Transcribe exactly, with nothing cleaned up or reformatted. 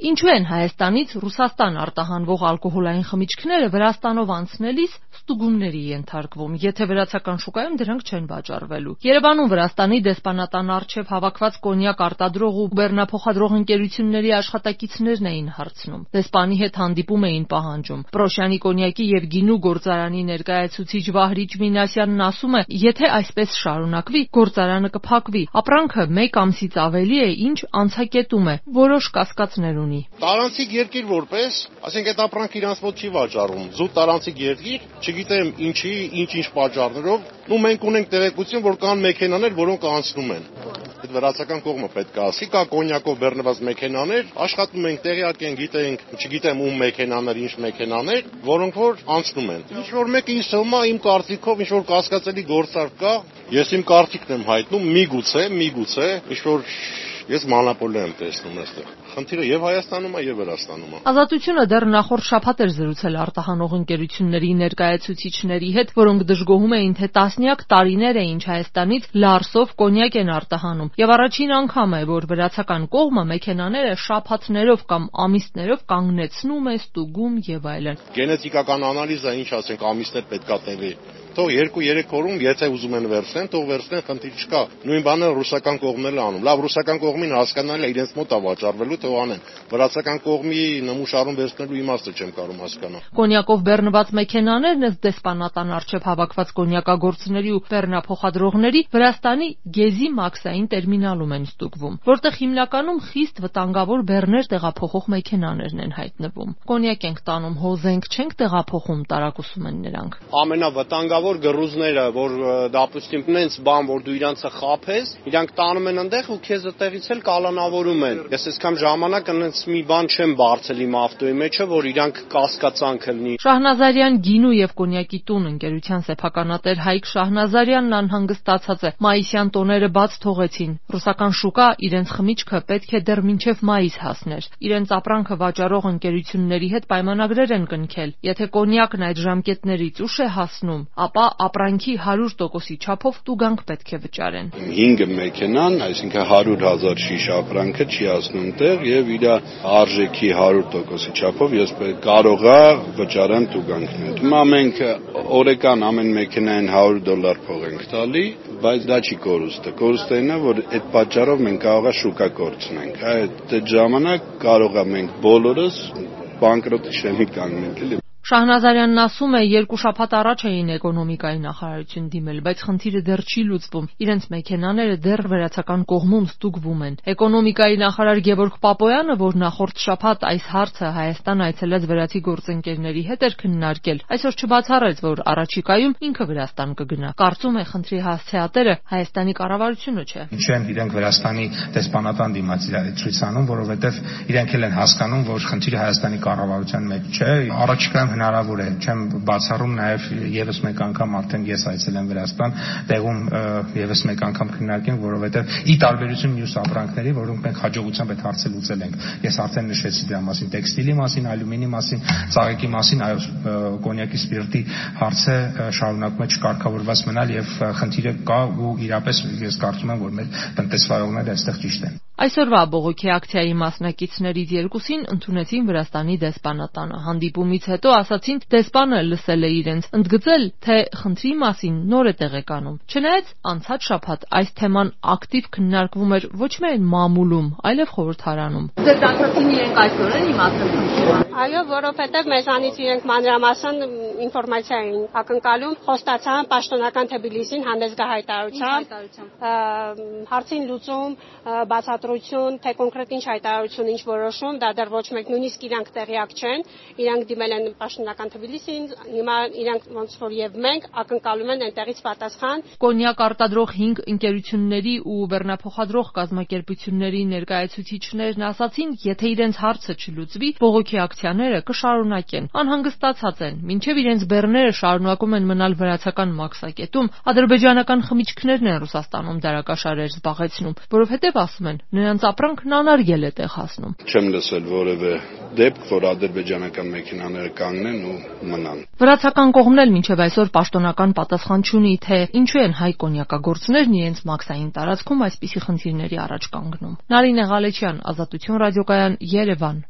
Ինչու են Հայաստանից Ռուսաստան արտահանվող ալկոհոլային խմիչքները Վրաստանով անցնելիս ստուգումների ենթարկվում, եթե վրացական շուկայում դրանք չեն վաճառվելու։ Երևանում Վրաստանի դեսպանատան առջև հավաքված կոնյակ արտադրող ու բեռնափոխադրող ընկերությունների աշխատակիցներն էին հարցնում։ Դեսպանի հետ հանդիպում էին պահանջում։ Պրոշյանի կոնյակի եւ գինու գործարանի ներկայացուցիչ Վահրիճ Մինասյանն ասում է, եթե այսպես շարունակվի, գործարանը կփակվի։ Ապրանքը մեկ ամսից ավելի է, ինչ անցակետում է, որոշ կասկածներ ունի։ Տարանցիկ երկիր որպես, ասենք այդ ապրանքը իրանց մոտ չի վաճառվում։ Զուտ տարանցիկ երկիր, չգիտեմ ինչի, ինչ-ինչ պատճառներով, ու մենք ունենք տեղեկություն, որ կան մեքենաներ, որոնք անցնում են։ Այդ վրացական կողմը պետք է ասի, կա կոնյակով բեռնված մեքենաներ, աշխատում ենք, տեղյակ ենք, գիտենք, չգիտեմ ում մեքենաներ, ինչ մեքենաներ, որոնք որ անցնում են։ Ինչ որ մեկը ինձ թվում է իմ կարծիքով ինչ որ կասկածելի գործարք կա, ես իմ կարծիքն եմ հայտնում, միգուցե, միգուցե, ինչ որ ես մանապոլիա եմ տեսնում այստեղ։ Խնդիրը եւ Հայաստանում է եւ Վրաստանում է։ Ազատությունը դեռ նախորդ շաբաթ էր զրուցել արտահանող ընկերությունների ներկայացուցիչների հետ, որոնք դժգոհում էին, թե տասնյակ տարիներ է ինչ Հայաստանից լարսով կոնյակ են արտահանում, եւ առաջին անգամ է, որ վրացական կողմը մեքենաները շաբաթներով կամ ամիսներով կանգնեցնում է, ստուգում եւ այլն։ Գենետիկական անալիզը, ինչ ասենք, ամիսներ պետքա տևի։ Թող երկու-երեք օրում, եթե ուզում են վերցնեն, թող վերցնեն, խնդիր չկա։ Նույն բանը ռուսական կողմն էլ անում։ Լավ, ռուսական կողմին հասկանալ է իրենց մոտ է վաճառվելու, թող անեն։ Վրացական կողմի նմուշարում վերցնելու իմաստը չեմ կարող հասկանալ։ Կոնյակով բեռնված մեքենաներն ըստ դեսպանատան առջև հավաքված կոնյակագործների ու բեռնափոխադրողների Վրաստանի Գեզի մաքսային տերմինալում են ստուգվում, որտեղ հիմնականում խիստ վտանգավոր բեռներ տեղափոխող մեքենաներն են հայտնվում։ Կոնյակ ենք տանում, հոզենք չենք տեղափոխում, տարակուսում են նրանք։ Ամենավտանգավոր գռուզները, որ դապուստիմ նենց բան, որ դու իրանցը խափես, իրանք տանում են այնտեղ ու քեզ այդտեղից էլ կալանավորում են։ Ես այսքան ժամանակ այնց մի բան չեմ բարձել իմ ավտոյի մեջը, որ իրանք կասկածանք լինի։ Շահնազարյան գինու եւ կոնյակի տուն ընկերության սեփականատեր Հայկ Շահնազարյանն անհանգստացած է։ Մայիսյան տոները բաց թողեցին։ Ռուսական շուկա իրենց խմիչքը պետք է դեռ մինչև մայիս հասներ։ Իրենց ապրանքը վաճառող ընկերությունների հետ պայմանագրեր են կնքել։ Եթե կոնյակն այդ ժամկետներից ուշ է հասնում, ապա ապրանքի հարյուր տոկոսի չափով տուգանք պետք է վճարեն։ հինգ մեքենան, այսինքն հարյուր հազար շիշ ապրանքը չի հասնում տեղ եւ իր արժեքի հարյուր տոկոսի չափով ես կարող է վճարեմ տուգանքներ։ Հիմա մենք օրական ամեն մեքենային հարյուր դոլար փող ենք տալի, բայց դա չի կորուստը։ Կորուստը այն է, որ այդ պատճառով մենք կարող է շուկա կորցնենք։ Այդ ժամանակ կարող է մենք բոլորս բանկրոտի շեմի կանգնենք։ Շահնազարյանն ասում է, երկու շաբաթ առաջ էին էկոնոմիկայի նախարարություն դիմել, բայց խնդիրը դեռ չի լուծվում։ Իրենց մեքենաները դեռ վրացական կողմում ստուգվում են։ Էկոնոմիկայի նախարար Գևորգ Պապոյանը, որ նախորդ շաբաթ այս հարցը Հայաստան այցելած վրացի գործընկերների հետ էր քննարկել, այսօր չբացառեց, որ առաջիկայում ինքը Վրաստան կգնա։ Կարծում է, խնդրի հասցեատերը Հայաստանի կառավարությունը չէ։ Ինչ են իրենք Վրաստանի դեսպանատան դիմաց ցույց անում, որովհետև իրենք էլ են հասկանում, որ խնդիրը Հայաստանի կառավարության մեջ չէ։ Առաջիկայում հնարավոր է, չեմ բացառում նաև եւս մեկ անգամ արդեն ես այցելեմ Վրաստան, տեղում եւս մեկ անգամ քննարկենք, որովհետեւ ի տարբերություն մյուս ապրանքների, որոնք մենք հաջողությամբ այդ հարցը լուծել ենք։ Ես արդեն նշեցի դրա մասին, տեքստիլի մասին, ալյումինի մասին, ծաղիկի մասին, այո, կոնյակի սպիրտի հարցը շարունակում է չկարգավորված մնալ եւ խնդիրը կա ու իրապես ես կարծում եմ, որ մեր տնտեսվարողները այստեղ ճիշտ են։ Այսօրվա բողոքի ակցիայի մասնակիցներից երկուսին ընդունեցին Վրաստանի դեսպանատանը։ Հանդիպումից հետո ասացին, դեսպանը լսել է իրենց, ընդգծել, թե խնդրի մասին նոր է տեղեկանում։ Չնայած անցած շաբաթ այս թեման ակտիվ քննարկվում էր ոչ միայն մամուլում, այլև խորհրդարանում։ Ձեր դասացին իրենք այսօր են իմացել խնդիրը։ Այո, որովհետև մեզանից իրենք մանրամասն ինֆորմացիա էին ակնկալում, խոստացան պաշտոնական Թբիլիսին հանդես գա հայտարարությամբ, հարցին լուծում, բացատրություն, թե կոնկրետ ինչ հայտարարություն, ինչ որոշում, դա դեռ ոչ մեկ նույնիսկ իրանք տեղյակ չեն, իրանք դիմել են պաշտոնական Թբիլիսին, հիմա իրանք ոնց որ եւ մենք ակնկալում են այնտեղից պատասխան։ Կոնյակ արտադրող հինգ ընկերությունների ու բեռնափոխադրող կազմակերպությունների ներկայացուցիչներն ասացին, եթե իրենց հարցը չլուծվի, բողոքի ակցիաները կշարունակեն։ Անհանգստացած են, մինչև իրենց բեռները շարունակում են մնալ վրացական մաքսակետում, ադրբեջանական խմիչքներն են Ռուսաստանում դարակաշարեր զբաղեցնում, որովհետև ասում են, նրանց ապրանքն անարգել է տեղ հասնում։ Չեմ լսել որևէ դեպք, որ ադրբեջանական մեքենաները կանգնեն ու մնան։ Վրացական կողմն էլ մինչև այսօր պաշտոնական պատասխան չունի, թե ինչու են հայ կոնյակագործներն իրենց մաքսային տարածքում այսպիսի խնդիրների առաջ կանգնում։ Նարինե Ղալեչյան, Ազատություն ռադիոկայան, Երևան։